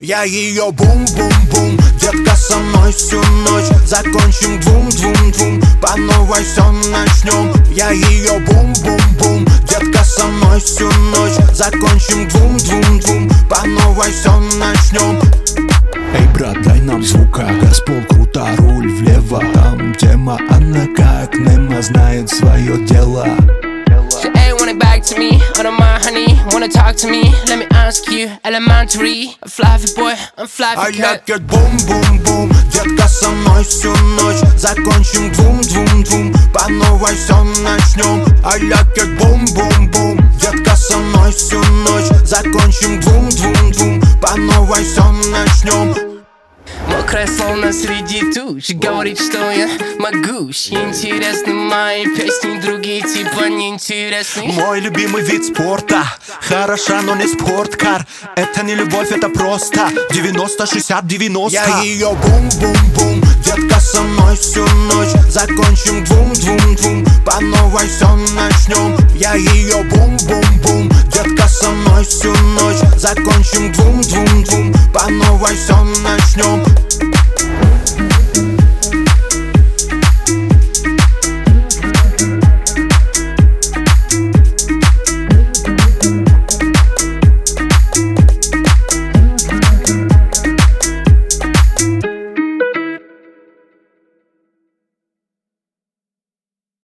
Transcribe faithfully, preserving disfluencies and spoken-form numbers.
Я ее бум-бум-бум, детка со мной всю ночь. Закончим двум-двум-двум, по новой все начнем. Я ее бум-бум-бум, детка со мной всю ночь. Закончим двум-двум-двум, по новой все начнем. Эй, брат, дай нам звука, Газпол круто, руль влево. Там тема, она как Немо знает свое дело. So, hey, want it back to me, I don't mind, honey, wanna talk to me. Let me ask you, elementary, a fluffy boy, I'm fluffy А я cut. как бум-бум-бум, детка со мной всю ночь. Закончим двум-двум-двум, по новой все начнем. А я как бум-бум-бум, детка со мной всю ночь. Закончим двум-двум-двум, по новой все начнем. Мокрая словно среди туч, говорит, что я могуч. Интересны мои песни, другие типа неинтересны. Мой любимый вид спорта, хороша, но не спорткар. Это не любовь, это просто девяносто шестьдесят девяносто. Я ее бум-бум-бум, детка со мной всю ночь. Закончим двум-двум-двум, по новой все начнем. Я ее бум-бум-бум, детка со мной всю ночь. Закончим двум-двум-двум, по новой все начнем.